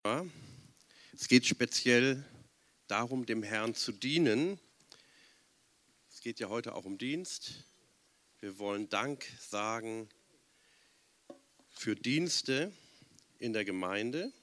Ja, es geht speziell darum, dem Herrn zu dienen. Es geht ja heute auch um Dienst. Wir wollen Dank sagen für Dienste in der Gemeinde.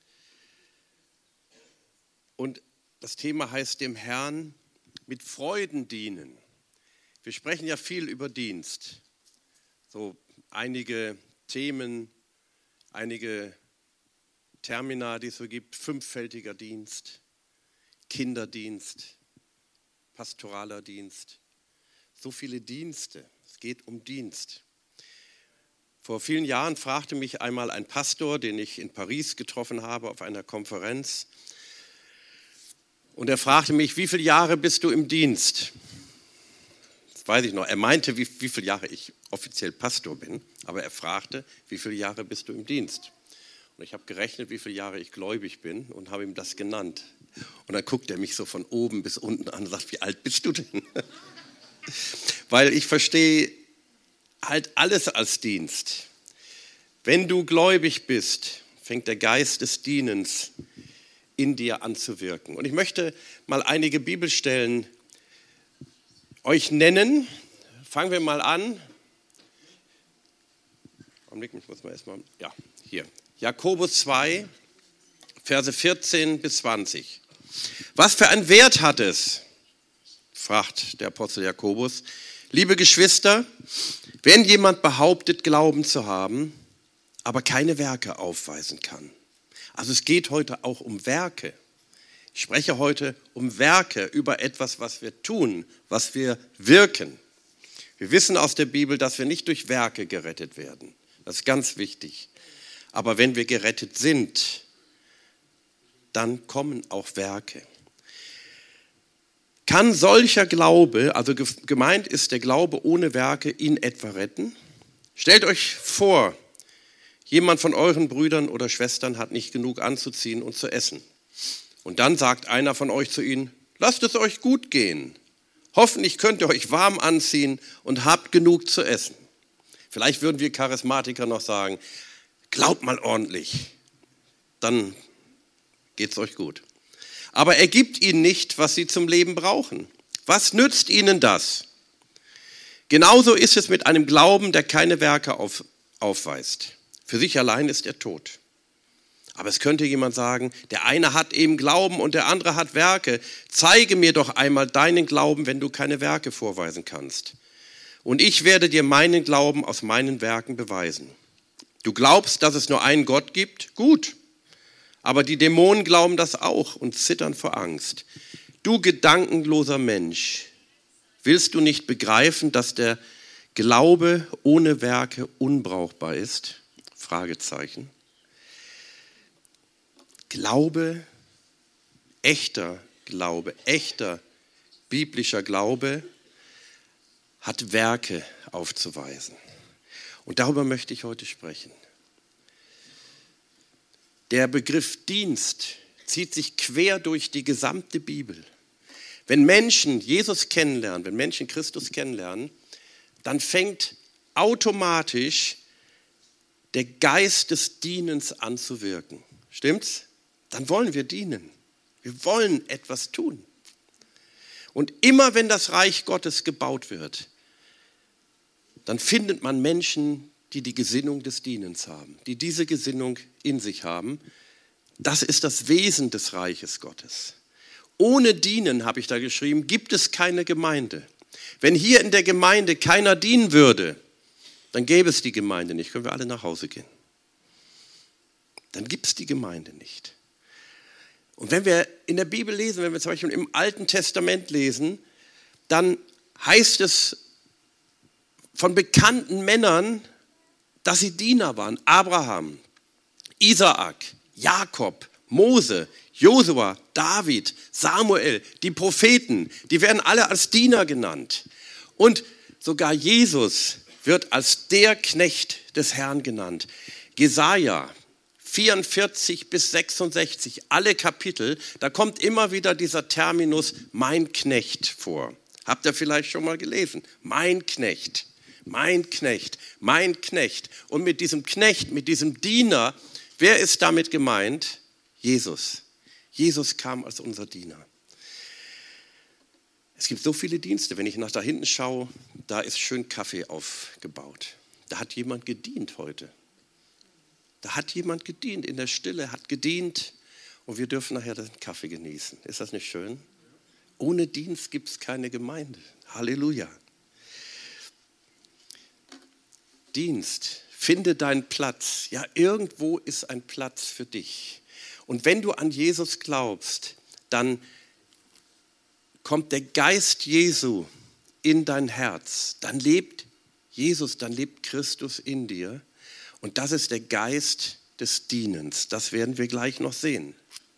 Und das Thema heißt, dem Herrn mit Freuden dienen. Wir sprechen ja viel über Dienst. So einige Themen, einige Termina, die es so gibt: fünffältiger Dienst, Kinderdienst, pastoraler Dienst. So viele Dienste. Es geht um Dienst. Vor vielen Jahren fragte mich einmal ein Pastor, den ich in Paris getroffen habe auf einer Konferenz. Und er fragte mich: Wie viele Jahre bist du im Dienst? Das weiß ich noch. Er meinte, wie viele Jahre ich offiziell Pastor bin. Aber er fragte: Wie viele Jahre bist du im Dienst? Und ich habe gerechnet, wie viele Jahre ich gläubig bin, und habe ihm das genannt. Und dann guckt er mich so von oben bis unten an und sagt: Wie alt bist du denn? Weil ich verstehe halt alles als Dienst. Wenn du gläubig bist, fängt der Geist des Dienens in dir an zu wirken. Und ich möchte mal einige Bibelstellen euch nennen. Fangen wir mal an. Augenblick, ich muss mal erstmal, ja, hier. Jakobus 2, Verse 14 bis 20. Was für einen Wert hat es, fragt der Apostel Jakobus, liebe Geschwister, wenn jemand behauptet, Glauben zu haben, aber keine Werke aufweisen kann. Also es geht heute auch um Werke. Ich spreche heute um Werke, über etwas, was wir tun, was wir wirken. Wir wissen aus der Bibel, dass wir nicht durch Werke gerettet werden. Das ist ganz wichtig. Aber wenn wir gerettet sind, dann kommen auch Werke. Kann solcher Glaube, also gemeint ist der Glaube ohne Werke, ihn etwa retten? Stellt euch vor, jemand von euren Brüdern oder Schwestern hat nicht genug anzuziehen und zu essen. Und dann sagt einer von euch zu ihnen: Lasst es euch gut gehen. Hoffentlich könnt ihr euch warm anziehen und habt genug zu essen. Vielleicht würden wir Charismatiker noch sagen: Glaubt mal ordentlich, dann geht's euch gut. Aber er gibt ihnen nicht, was sie zum Leben brauchen. Was nützt ihnen das? Genauso ist es mit einem Glauben, der keine Werke aufweist. Für sich allein ist er tot. Aber es könnte jemand sagen: Der eine hat eben Glauben und der andere hat Werke. Zeige mir doch einmal deinen Glauben, wenn du keine Werke vorweisen kannst. Und ich werde dir meinen Glauben aus meinen Werken beweisen. Du glaubst, dass es nur einen Gott gibt? Gut. Aber die Dämonen glauben das auch und zittern vor Angst. Du gedankenloser Mensch, willst du nicht begreifen, dass der Glaube ohne Werke unbrauchbar ist? Fragezeichen. Glaube, echter biblischer Glaube hat Werke aufzuweisen. Und darüber möchte ich heute sprechen. Der Begriff Dienst zieht sich quer durch die gesamte Bibel. Wenn Menschen Jesus kennenlernen, wenn Menschen Christus kennenlernen, dann fängt automatisch der Geist des Dienens an zu wirken. Stimmt's? Dann wollen wir dienen. Wir wollen etwas tun. Und immer wenn das Reich Gottes gebaut wird, dann findet man Menschen, die die Gesinnung des Dienens haben, die diese Gesinnung in sich haben. Das ist das Wesen des Reiches Gottes. Ohne Dienen, habe ich da geschrieben, gibt es keine Gemeinde. Wenn hier in der Gemeinde keiner dienen würde, dann gäbe es die Gemeinde nicht. Können wir alle nach Hause gehen. Dann gibt es die Gemeinde nicht. Und wenn wir in der Bibel lesen, wenn wir zum Beispiel im Alten Testament lesen, dann heißt es von bekannten Männern, dass sie Diener waren. Abraham, Isaak, Jakob, Mose, Josua, David, Samuel, die Propheten, die werden alle als Diener genannt. Und sogar Jesus wird als der Knecht des Herrn genannt. Jesaja 44 bis 66, alle Kapitel, da kommt immer wieder dieser Terminus mein Knecht vor. Habt ihr vielleicht schon mal gelesen? Mein Knecht. Mein Knecht, mein Knecht. Und mit diesem Knecht, mit diesem Diener, wer ist damit gemeint? Jesus. Jesus kam als unser Diener. Es gibt so viele Dienste. Wenn ich nach da hinten schaue, da ist schön Kaffee aufgebaut. Da hat jemand gedient heute. Da hat jemand gedient in der Stille, hat gedient und wir dürfen nachher den Kaffee genießen. Ist das nicht schön? Ohne Dienst gibt es keine Gemeinde. Halleluja. Dienst, finde deinen Platz. Ja, irgendwo ist ein Platz für dich. Und wenn du an Jesus glaubst, dann kommt der Geist Jesu in dein Herz. Dann lebt Jesus, dann lebt Christus in dir. Und das ist der Geist des Dienens. Das werden wir gleich noch sehen.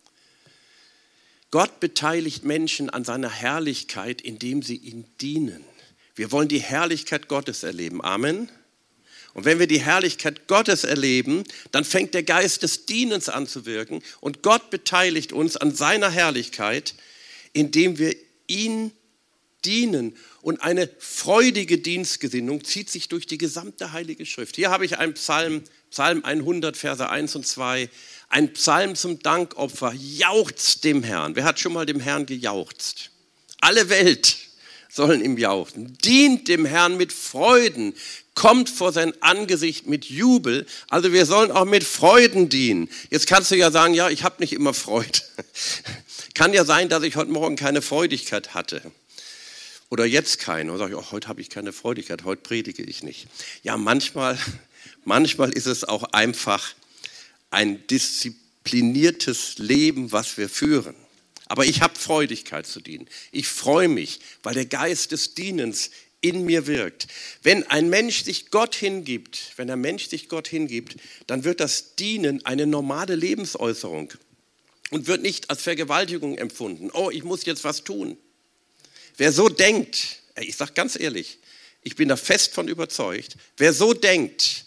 Gott beteiligt Menschen an seiner Herrlichkeit, indem sie ihm dienen. Wir wollen die Herrlichkeit Gottes erleben. Amen. Und wenn wir die Herrlichkeit Gottes erleben, dann fängt der Geist des Dienens an zu wirken. Und Gott beteiligt uns an seiner Herrlichkeit, indem wir ihn dienen. Und eine freudige Dienstgesinnung zieht sich durch die gesamte Heilige Schrift. Hier habe ich einen Psalm, Psalm 100, Verse 1 und 2. Ein Psalm zum Dankopfer. Jauchzt dem Herrn. Wer hat schon mal dem Herrn gejauchzt? Alle Welt sollen ihm jauchzen. Dient dem Herrn mit Freuden. Kommt vor sein Angesicht mit Jubel. Also wir sollen auch mit Freuden dienen. Jetzt kannst du ja sagen, ja, ich habe nicht immer Freude. Kann ja sein, dass ich heute Morgen keine Freudigkeit hatte. Oder jetzt keine. Oder sage ich, oh, heute habe ich keine Freudigkeit, heute predige ich nicht. Ja, manchmal ist es auch einfach ein diszipliniertes Leben, was wir führen. Aber ich habe Freudigkeit zu dienen. Ich freue mich, weil der Geist des Dienens in mir wirkt. Wenn ein Mensch sich Gott hingibt, dann wird das Dienen eine normale Lebensäußerung und wird nicht als Vergewaltigung empfunden. Oh, ich muss jetzt was tun. Wer so denkt, ich sage ganz ehrlich, ich bin da fest von überzeugt, wer so denkt,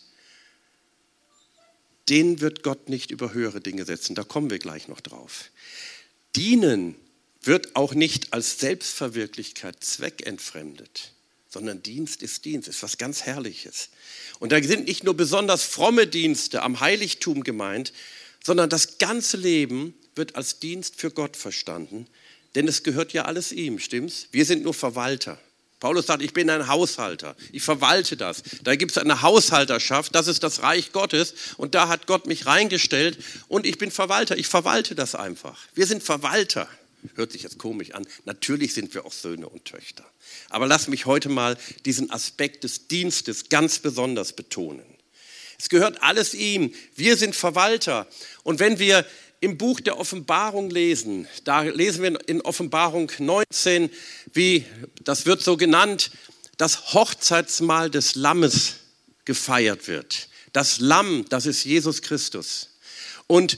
den wird Gott nicht über höhere Dinge setzen. Da kommen wir gleich noch drauf. Dienen wird auch nicht als Selbstverwirklichkeit zweckentfremdet, sondern Dienst, ist was ganz Herrliches. Und da sind nicht nur besonders fromme Dienste am Heiligtum gemeint, sondern das ganze Leben wird als Dienst für Gott verstanden, denn es gehört ja alles ihm, stimmt's? Wir sind nur Verwalter. Paulus sagt, ich bin ein Haushalter, ich verwalte das. Da gibt es eine Haushalterschaft, das ist das Reich Gottes und da hat Gott mich reingestellt und ich bin Verwalter, ich verwalte das einfach. Wir sind Verwalter. Hört sich jetzt komisch an, natürlich sind wir auch Söhne und Töchter. Aber lass mich heute mal diesen Aspekt des Dienstes ganz besonders betonen. Es gehört alles ihm, wir sind Verwalter und wenn wir im Buch der Offenbarung lesen, da lesen wir in Offenbarung 19, das wird so genannt, das Hochzeitsmahl des Lammes gefeiert wird. Das Lamm, das ist Jesus Christus. Und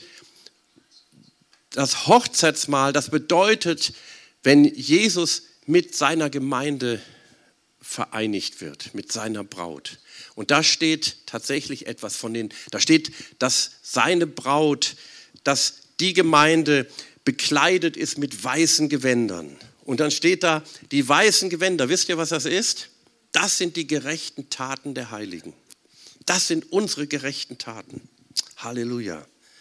das Hochzeitsmahl, das bedeutet, wenn Jesus mit seiner Gemeinde vereinigt wird, mit seiner Braut. Und da steht tatsächlich etwas da steht, dass seine Braut, dass die Gemeinde bekleidet ist mit weißen Gewändern. Und dann steht da, die weißen Gewänder, wisst ihr, was das ist? Das sind die gerechten Taten der Heiligen. Das sind unsere gerechten Taten. Halleluja.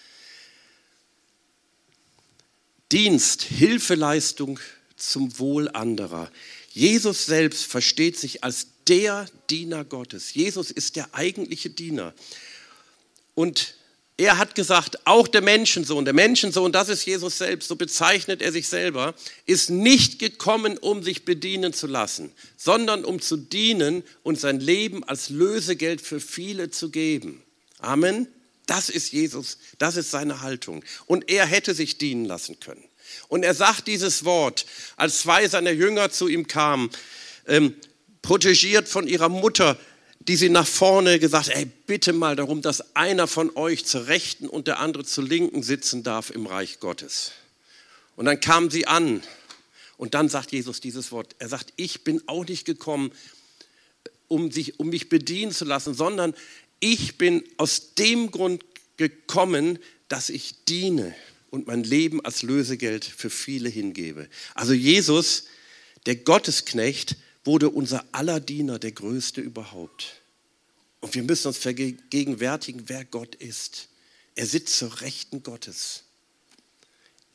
Dienst, Hilfeleistung zum Wohl anderer. Jesus selbst versteht sich als der Diener Gottes. Jesus ist der eigentliche Diener. Und er hat gesagt, auch der Menschensohn, das ist Jesus selbst, so bezeichnet er sich selber, ist nicht gekommen, um sich bedienen zu lassen, sondern um zu dienen und sein Leben als Lösegeld für viele zu geben. Amen. Das ist Jesus, das ist seine Haltung. Und er hätte sich dienen lassen können. Und er sagt dieses Wort, als zwei seiner Jünger zu ihm kamen, protegiert von ihrer Mutter, die sie nach vorne gesagt, bitte mal darum, dass einer von euch zur Rechten und der andere zur Linken sitzen darf im Reich Gottes. Und dann kamen sie an und dann sagt Jesus dieses Wort. Er sagt, ich bin auch nicht gekommen, um mich bedienen zu lassen, sondern ich bin aus dem Grund gekommen, dass ich diene und mein Leben als Lösegeld für viele hingebe. Also Jesus, der Gottesknecht, wurde unser aller Diener, der Größte überhaupt. Und wir müssen uns vergegenwärtigen, wer Gott ist. Er sitzt zur Rechten Gottes.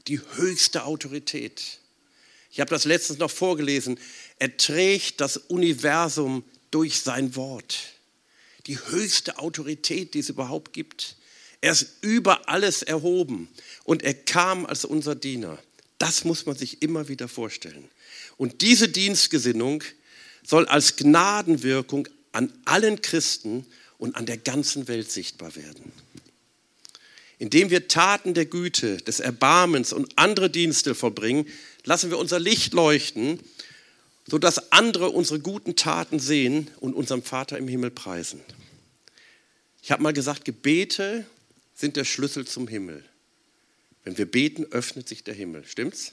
die höchste Autorität. Ich habe das letztens noch vorgelesen. Er trägt das Universum durch sein Wort. Die höchste Autorität, die es überhaupt gibt. Er ist über alles erhoben und er kam als unser Diener. Das muss man sich immer wieder vorstellen. Und diese Dienstgesinnung soll als Gnadenwirkung an allen Christen und an der ganzen Welt sichtbar werden. Indem wir Taten der Güte, des Erbarmens und andere Dienste vollbringen, lassen wir unser Licht leuchten, sodass andere unsere guten Taten sehen und unserem Vater im Himmel preisen. Ich habe mal gesagt, Gebete sind der Schlüssel zum Himmel. Wenn wir beten, öffnet sich der Himmel. Stimmt's?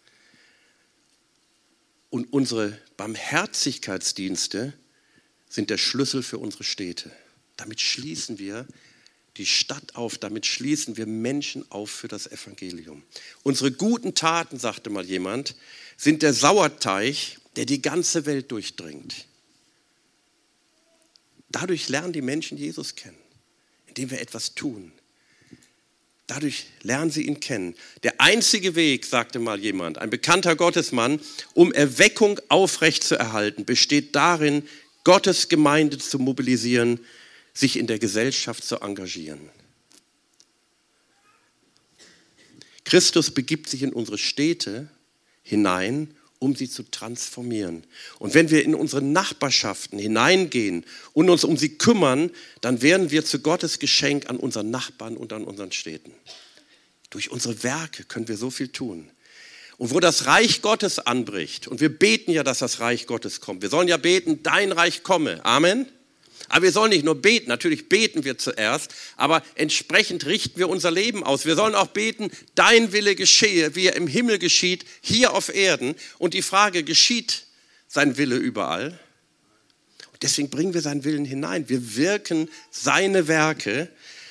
Und unsere Barmherzigkeitsdienste sind der Schlüssel für unsere Städte. Damit schließen wir die Stadt auf, damit schließen wir Menschen auf für das Evangelium. Unsere guten Taten, sagte mal jemand, sind der Sauerteig, der die ganze Welt durchdringt. Dadurch lernen die Menschen Jesus kennen, indem wir etwas tun. Dadurch lernen sie ihn kennen. Der einzige Weg, sagte mal jemand, ein bekannter Gottesmann, um Erweckung aufrechtzuerhalten, besteht darin, Gottes Gemeinde zu mobilisieren, sich in der Gesellschaft zu engagieren. Christus begibt sich in unsere Städte hinein, um sie zu transformieren. Und wenn wir in unsere Nachbarschaften hineingehen und uns um sie kümmern, dann werden wir zu Gottes Geschenk an unseren Nachbarn und an unseren Städten. Durch unsere Werke können wir so viel tun. Und wo das Reich Gottes anbricht, und wir beten ja, dass das Reich Gottes kommt. Wir sollen ja beten, dein Reich komme. Amen. Aber wir sollen nicht nur beten, natürlich beten wir zuerst, aber entsprechend richten wir unser Leben aus. Wir sollen auch beten, dein Wille geschehe, wie er im Himmel geschieht, hier auf Erden. Und die Frage, geschieht sein Wille überall? Und deswegen bringen wir seinen Willen hinein. Wir wirken seine Werke.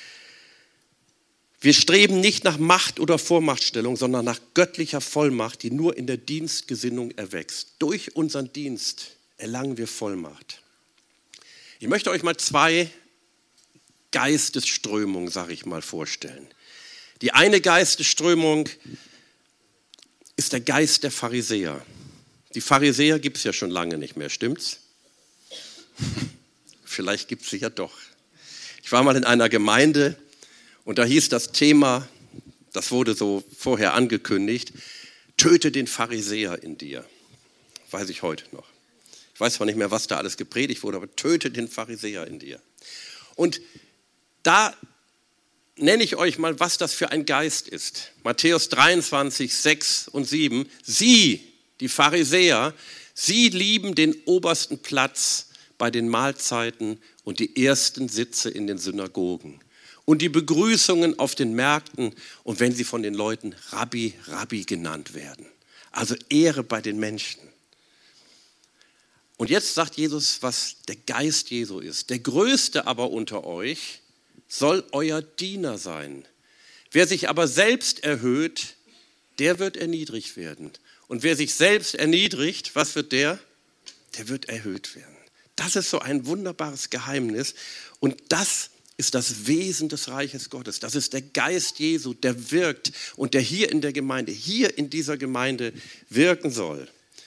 Wir streben nicht nach Macht oder Vormachtstellung, sondern nach göttlicher Vollmacht, die nur in der Dienstgesinnung erwächst. Durch unseren Dienst erlangen wir Vollmacht. Ich möchte euch mal zwei Geistesströmungen, sage ich mal, vorstellen. Die eine Geistesströmung ist der Geist der Pharisäer. Die Pharisäer gibt es ja schon lange nicht mehr, stimmt's? Vielleicht gibt es sie ja doch. Ich war mal in einer Gemeinde und da hieß das Thema, das wurde so vorher angekündigt, töte den Pharisäer in dir. Weiß ich heute noch. Ich weiß zwar nicht mehr, was da alles gepredigt wurde, aber töte den Pharisäer in dir. Und da nenne ich euch mal, was das für ein Geist ist. Matthäus 23, 6 und 7. Sie, die Pharisäer, sie lieben den obersten Platz bei den Mahlzeiten und die ersten Sitze in den Synagogen. Und die Begrüßungen auf den Märkten und wenn sie von den Leuten Rabbi, Rabbi genannt werden. Also Ehre bei den Menschen. Und jetzt sagt Jesus, was der Geist Jesu ist. Der Größte aber unter euch soll euer Diener sein. Wer sich aber selbst erhöht, der wird erniedrigt werden. Und wer sich selbst erniedrigt, was wird der? Der wird erhöht werden. Das ist so ein wunderbares Geheimnis. Und das ist das Wesen des Reiches Gottes. Das ist der Geist Jesu, der wirkt und der hier in der Gemeinde, hier in dieser Gemeinde wirken soll.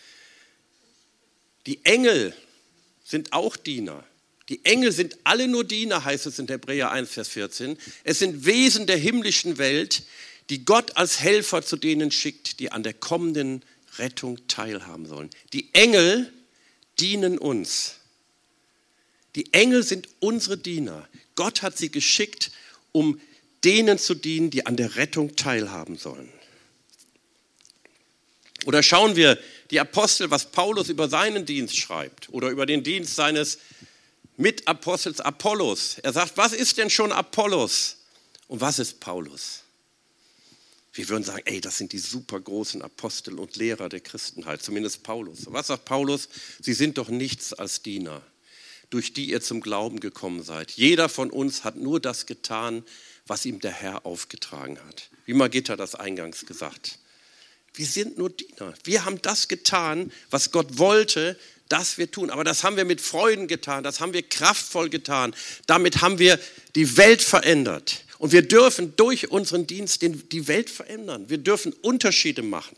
Die Engel sind auch Diener. Die Engel sind alle nur Diener, heißt es in Hebräer 1, Vers 14. Es sind Wesen der himmlischen Welt, die Gott als Helfer zu denen schickt, die an der kommenden Rettung teilhaben sollen. Die Engel dienen uns. Die Engel sind unsere Diener. Gott hat sie geschickt, um denen zu dienen, die an der Rettung teilhaben sollen. Oder schauen wir die Apostel, was Paulus über seinen Dienst schreibt oder über den Dienst seines Mitapostels Apollos. Er sagt, was ist denn schon Apollos und was ist Paulus? Wir würden sagen, das sind die super großen Apostel und Lehrer der Christenheit, zumindest Paulus. Was sagt Paulus? Sie sind doch nichts als Diener, durch die ihr zum Glauben gekommen seid. Jeder von uns hat nur das getan, was ihm der Herr aufgetragen hat. Wie Margitta das eingangs gesagt. Wir sind nur Diener. Wir haben das getan, was Gott wollte, dass wir tun. Aber das haben wir mit Freuden getan, das haben wir kraftvoll getan. Damit haben wir die Welt verändert. Und wir dürfen durch unseren Dienst die Welt verändern. Wir dürfen Unterschiede machen.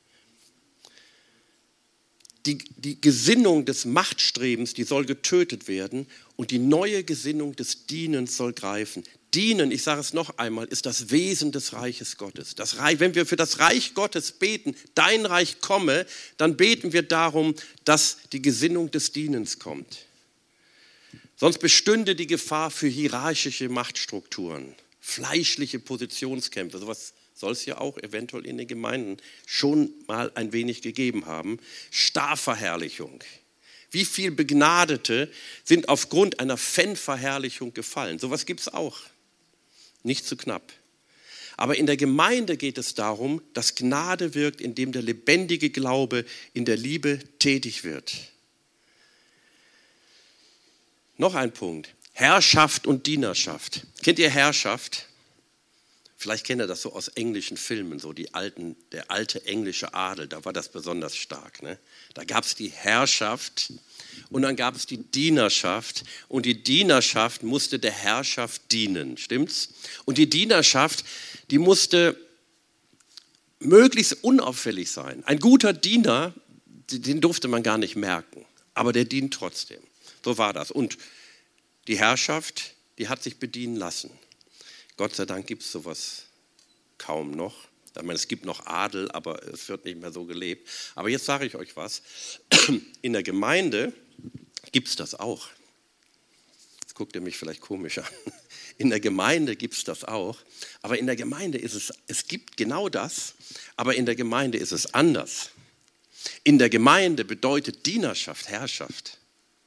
Die Gesinnung des Machtstrebens, die soll getötet werden und die neue Gesinnung des Dienens soll greifen. Dienen, ich sage es noch einmal, ist das Wesen des Reiches Gottes. Wenn wir für das Reich Gottes beten, dein Reich komme, dann beten wir darum, dass die Gesinnung des Dienens kommt. Sonst bestünde die Gefahr für hierarchische Machtstrukturen, fleischliche Positionskämpfe, sowas soll es ja auch eventuell in den Gemeinden schon mal ein wenig gegeben haben. Starrverherrlichung. Wie viele Begnadete sind aufgrund einer Fanverherrlichung gefallen? Sowas gibt es auch. Nicht zu knapp. Aber in der Gemeinde geht es darum, dass Gnade wirkt, indem der lebendige Glaube in der Liebe tätig wird. Noch ein Punkt. Herrschaft und Dienerschaft. Kennt ihr Herrschaft? Vielleicht kennt ihr das so aus englischen Filmen, so der alte englische Adel, da war das besonders stark. Ne? Da gab es die Herrschaft und dann gab es die Dienerschaft und die Dienerschaft musste der Herrschaft dienen, stimmt's? Und die Dienerschaft, die musste möglichst unauffällig sein. Ein guter Diener, den durfte man gar nicht merken, aber der dient trotzdem. So war das. Und die Herrschaft, die hat sich bedienen lassen. Gott sei Dank gibt es sowas kaum noch. Ich meine, es gibt noch Adel, aber es wird nicht mehr so gelebt. Aber jetzt sage ich euch was. In der Gemeinde gibt es das auch. Jetzt guckt ihr mich vielleicht komisch an. In der Gemeinde gibt es das auch. Aber in der Gemeinde ist es gibt genau das, aber in der Gemeinde ist es anders. In der Gemeinde bedeutet Dienerschaft Herrschaft.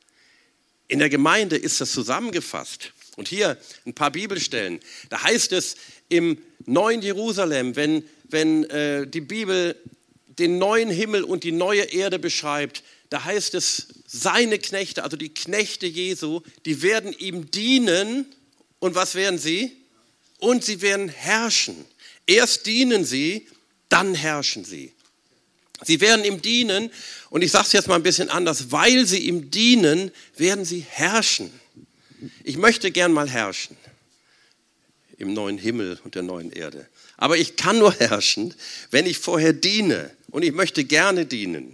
In der Gemeinde ist das zusammengefasst. Und hier ein paar Bibelstellen. Da heißt es im neuen Jerusalem, wenn die Bibel den neuen Himmel und die neue Erde beschreibt, da heißt es, seine Knechte, also die Knechte Jesu, die werden ihm dienen. Und was werden sie? Und sie werden herrschen. Erst dienen sie, dann herrschen sie. Sie werden ihm dienen, und ich sage es jetzt mal ein bisschen anders, weil sie ihm dienen, werden sie herrschen. Ich möchte gern mal herrschen im neuen Himmel und der neuen Erde. Aber ich kann nur herrschen, wenn ich vorher diene. Und ich möchte gerne dienen.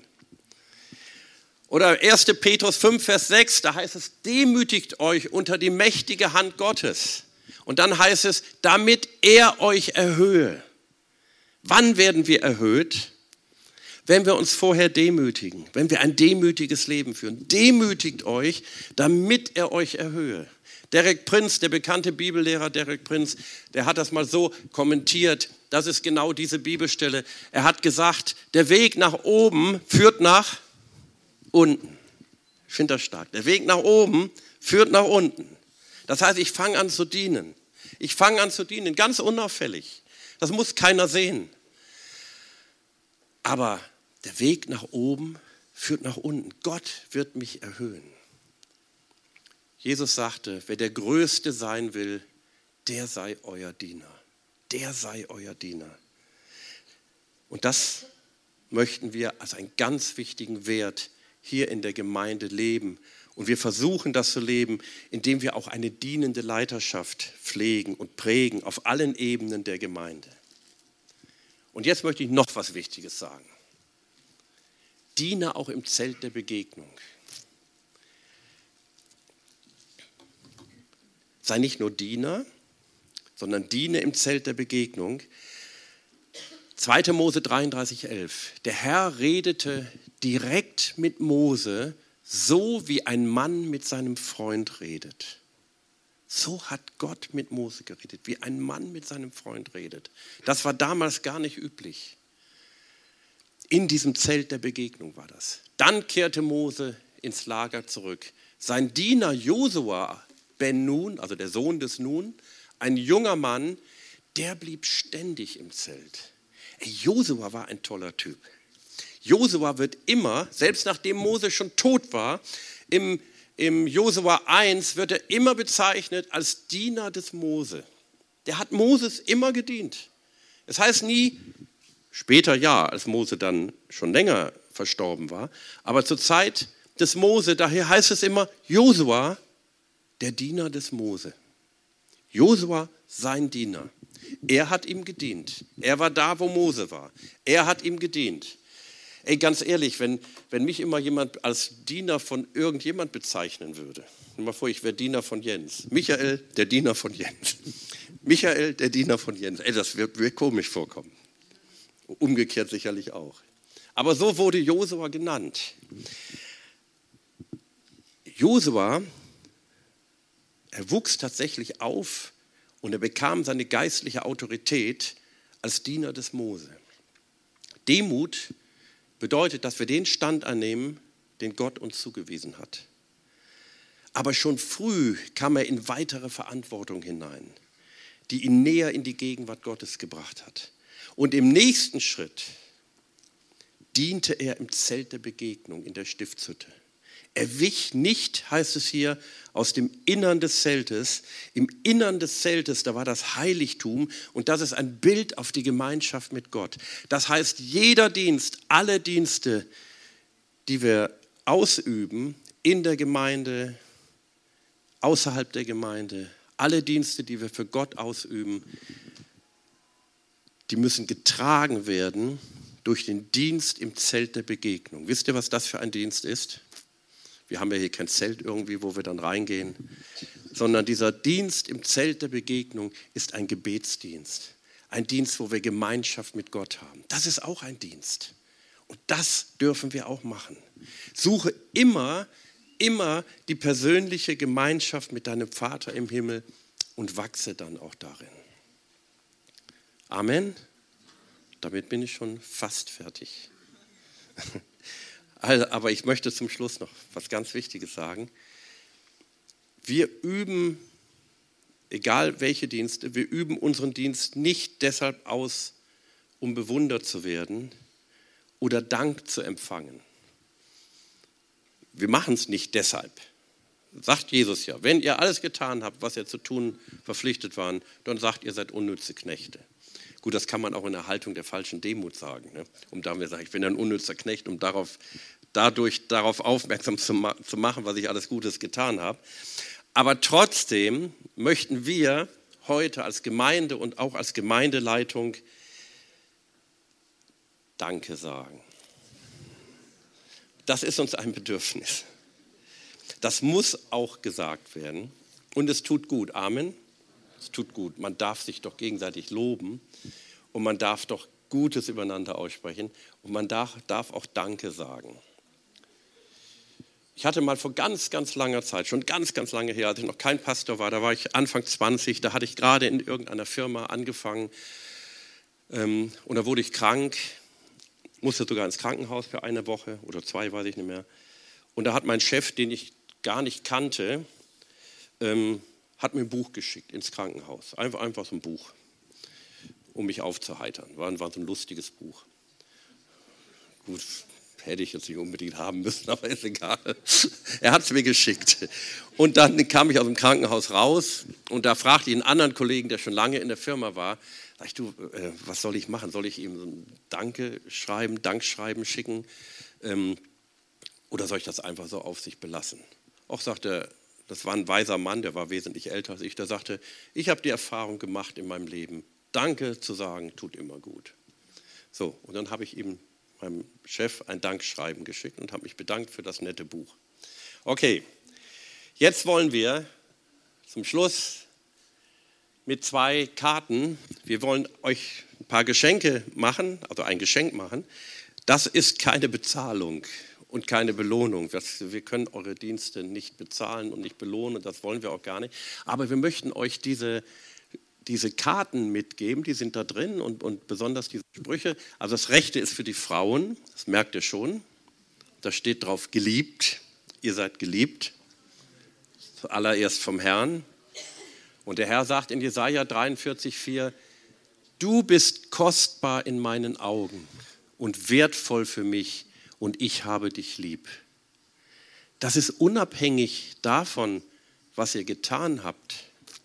Oder 1. Petrus 5, Vers 6, da heißt es, demütigt euch unter die mächtige Hand Gottes. Und dann heißt es, damit er euch erhöhe. Wann werden wir erhöht? Wenn wir uns vorher demütigen, wenn wir ein demütiges Leben führen. Demütigt euch, damit er euch erhöhe. Derek Prinz, der bekannte Bibellehrer Derek Prinz, der hat das mal so kommentiert. Das ist genau diese Bibelstelle. Er hat gesagt, der Weg nach oben führt nach unten. Ich finde das stark. Der Weg nach oben führt nach unten. Das heißt, ich fange an zu dienen. Ich fange an zu dienen, ganz unauffällig. Das muss keiner sehen. Aber der Weg nach oben führt nach unten. Gott wird mich erhöhen. Jesus sagte, wer der Größte sein will, der sei euer Diener. Der sei euer Diener. Und das möchten wir als einen ganz wichtigen Wert hier in der Gemeinde leben. Und wir versuchen das zu leben, indem wir auch eine dienende Leiterschaft pflegen und prägen auf allen Ebenen der Gemeinde. Und jetzt möchte ich noch was Wichtiges sagen. Diene auch im Zelt der Begegnung. Sei nicht nur Diener, sondern diene im Zelt der Begegnung. 2. Mose 33,11. Der Herr redete direkt mit Mose, so wie ein Mann mit seinem Freund redet. So hat Gott mit Mose geredet, wie ein Mann mit seinem Freund redet. Das war damals gar nicht üblich. In diesem Zelt der Begegnung war das. Dann kehrte Mose ins Lager zurück. Sein Diener Josua ben Nun, also der Sohn des Nun, ein junger Mann, der blieb ständig im Zelt. Josua war ein toller Typ. Josua wird immer, selbst nachdem Mose schon tot war, im Josua 1 wird er immer bezeichnet als Diener des Mose. Der hat Moses immer gedient. Es heißt nie, später ja, als Mose dann schon länger verstorben war, aber zur Zeit des Mose, daher heißt es immer Josua, der Diener des Mose. Josua, sein Diener. Er hat ihm gedient. Er war da, wo Mose war. Er hat ihm gedient. Ey, ganz ehrlich, wenn mich immer jemand als Diener von irgendjemand bezeichnen würde, nimm mal vor, ich wäre Diener von Jens. Michael, der Diener von Jens. Michael, der Diener von Jens. Ey, das wird komisch vorkommen. Umgekehrt sicherlich auch. Aber so wurde Josua genannt. Josua, er wuchs tatsächlich auf und er bekam seine geistliche Autorität als Diener des Mose. Demut bedeutet, dass wir den Stand annehmen, den Gott uns zugewiesen hat. Aber schon früh kam er in weitere Verantwortung hinein, die ihn näher in die Gegenwart Gottes gebracht hat. Und im nächsten Schritt diente er im Zelt der Begegnung in der Stiftshütte. Er wich nicht, heißt es hier, aus dem Innern des Zeltes. Im Innern des Zeltes, da war das Heiligtum und das ist ein Bild auf die Gemeinschaft mit Gott. Das heißt, jeder Dienst, alle Dienste, die wir ausüben in der Gemeinde, außerhalb der Gemeinde, alle Dienste, die wir für Gott ausüben, die müssen getragen werden durch den Dienst im Zelt der Begegnung. Wisst ihr, was das für ein Dienst ist? Wir haben ja hier kein Zelt irgendwie, wo wir dann reingehen, sondern dieser Dienst im Zelt der Begegnung ist ein Gebetsdienst. Ein Dienst, wo wir Gemeinschaft mit Gott haben. Das ist auch ein Dienst. Und das dürfen wir auch machen. Suche immer die persönliche Gemeinschaft mit deinem Vater im Himmel und wachse dann auch darin. Amen. Damit bin ich schon fast fertig. Aber ich möchte zum Schluss noch was ganz Wichtiges sagen. Wir üben, egal welche Dienste, wir üben unseren Dienst nicht deshalb aus, um bewundert zu werden oder Dank zu empfangen. Wir machen es nicht deshalb. Sagt Jesus ja, wenn ihr alles getan habt, was ihr zu tun verpflichtet waren, dann sagt ihr seid unnütze Knechte. Gut, das kann man auch in der Haltung der falschen Demut sagen. Ne? Damit sagen, ich bin ein unnützer Knecht, um dadurch darauf aufmerksam zu machen, was ich alles Gutes getan habe. Aber trotzdem möchten wir heute als Gemeinde und auch als Gemeindeleitung Danke sagen. Das ist uns ein Bedürfnis. Das muss auch gesagt werden und es tut gut. Amen. Es tut gut. Man darf sich doch gegenseitig loben und man darf doch Gutes übereinander aussprechen und man darf auch Danke sagen. Ich hatte mal vor ganz, ganz langer Zeit, schon ganz, ganz lange her, als ich noch kein Pastor war, da war ich Anfang 20, da hatte ich gerade in irgendeiner Firma angefangen und da wurde ich krank, musste sogar ins Krankenhaus für eine Woche oder 2, weiß ich nicht mehr. Und da hat mein Chef, den ich gar nicht kannte, hat mir ein Buch geschickt ins Krankenhaus. Einfach so ein Buch, um mich aufzuheitern. War so ein lustiges Buch. Gut, hätte ich jetzt nicht unbedingt haben müssen, aber ist egal. Er hat es mir geschickt. Und dann kam ich aus dem Krankenhaus raus und da fragte ich einen anderen Kollegen, der schon lange in der Firma war, sag ich, du, was soll ich machen? Soll ich ihm so ein Dankschreiben schicken? Oder soll ich das einfach so auf sich belassen? Auch sagte er, das war ein weiser Mann, der war wesentlich älter als ich, der sagte, ich habe die Erfahrung gemacht in meinem Leben, Danke zu sagen, tut immer gut. So, und dann habe ich ihm, meinem Chef, ein Dankschreiben geschickt und habe mich bedankt für das nette Buch. Okay, jetzt wollen wir zum Schluss mit 2 Karten, wir wollen euch ein paar Geschenke machen, also ein Geschenk machen. Das ist keine Bezahlung und keine Belohnung. Wir können eure Dienste nicht bezahlen und nicht belohnen, das wollen wir auch gar nicht. Aber wir möchten euch diese Karten mitgeben, die sind da drin und besonders diese Sprüche. Also das Rechte ist für die Frauen, das merkt ihr schon. Da steht drauf, geliebt, ihr seid geliebt, zuallererst vom Herrn. Und der Herr sagt in Jesaja 43,4, du bist kostbar in meinen Augen und wertvoll für mich und ich habe dich lieb. Das ist unabhängig davon, was ihr getan habt.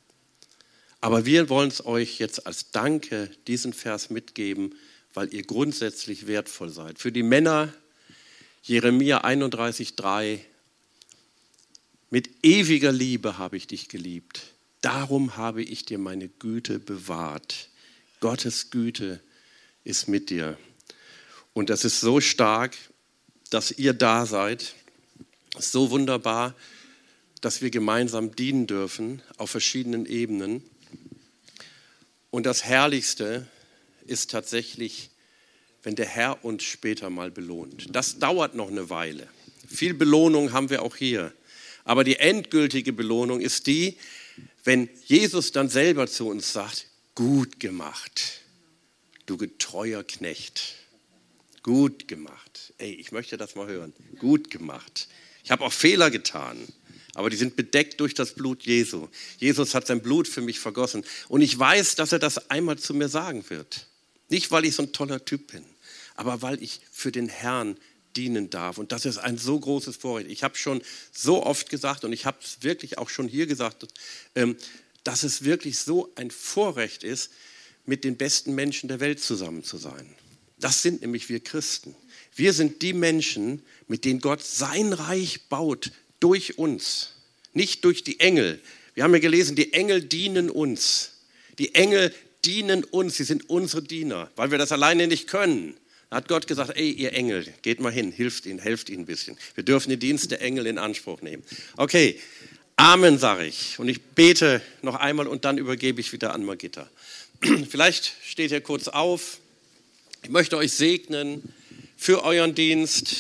Aber wir wollen es euch jetzt als Danke diesen Vers mitgeben, weil ihr grundsätzlich wertvoll seid. Für die Männer Jeremia 31,3, mit ewiger Liebe habe ich dich geliebt. Darum habe ich dir meine Güte bewahrt. Gottes Güte ist mit dir. Und das ist so stark, dass ihr da seid. So wunderbar, dass wir gemeinsam dienen dürfen auf verschiedenen Ebenen. Und das Herrlichste ist tatsächlich, wenn der Herr uns später mal belohnt. Das dauert noch eine Weile. Viel Belohnung haben wir auch hier. Aber die endgültige Belohnung ist die, wenn Jesus dann selber zu uns sagt, gut gemacht, du getreuer Knecht. Gut gemacht. Ey, ich möchte das mal hören. Gut gemacht. Ich habe auch Fehler getan, aber die sind bedeckt durch das Blut Jesu. Jesus hat sein Blut für mich vergossen. Und ich weiß, dass er das einmal zu mir sagen wird. Nicht, weil ich so ein toller Typ bin, aber weil ich für den Herrn dienen darf. Und das ist ein so großes Vorrecht. Ich habe schon so oft gesagt und ich habe es wirklich auch schon hier gesagt, dass es wirklich so ein Vorrecht ist, mit den besten Menschen der Welt zusammen zu sein. Das sind nämlich wir Christen. Wir sind die Menschen, mit denen Gott sein Reich baut, durch uns, nicht durch die Engel. Wir haben ja gelesen, die Engel dienen uns. Die Engel dienen uns, sie sind unsere Diener, weil wir das alleine nicht können. Da hat Gott gesagt, ey, ihr Engel, geht mal hin, helft ihnen ein bisschen. Wir dürfen den Dienst der Engel in Anspruch nehmen. Okay, Amen, sage ich. Und ich bete noch einmal und dann übergebe ich wieder an Margitta. Vielleicht steht ihr kurz auf. Ich möchte euch segnen für euren Dienst.